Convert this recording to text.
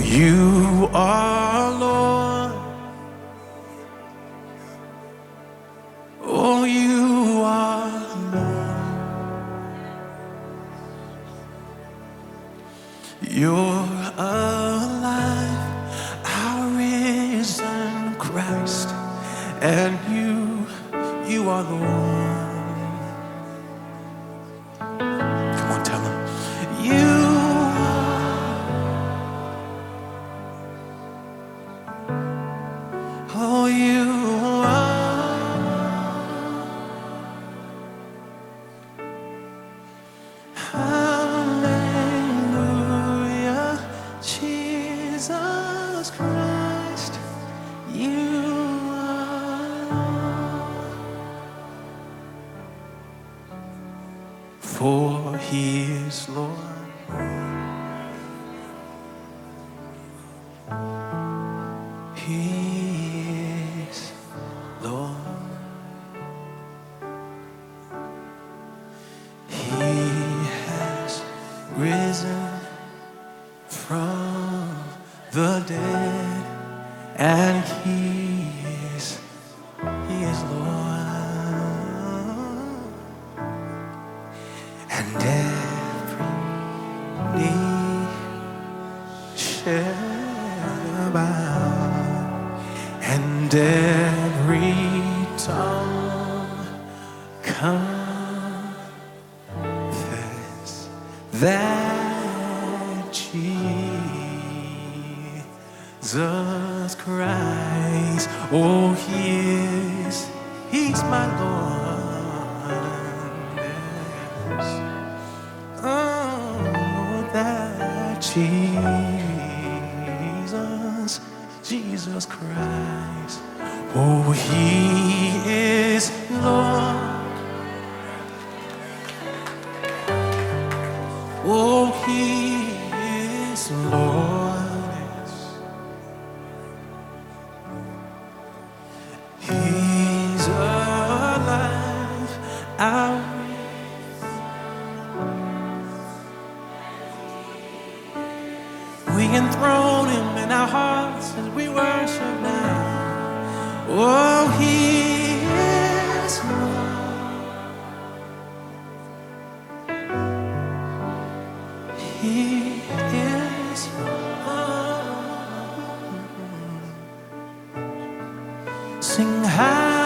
You are Lord. Oh, you are Lord. You're alive, our risen Christ, and you are Lord. Come on, tell him. You Oh, you are. Hallelujah, Jesus Christ, you are. For he is Lord. He is Lord. He has risen from the dead, and he is Lord. And every knee shall bow, and every tongue confess that Jesus Christ, oh, he's my Lord. Yes. Oh, that Jesus Christ, oh, he is Lord. Oh, he is Lord. Yes. He's alive, our we enthrone him in our hearts as we worship now. Oh, he is Lord. He is Lord. Sing high.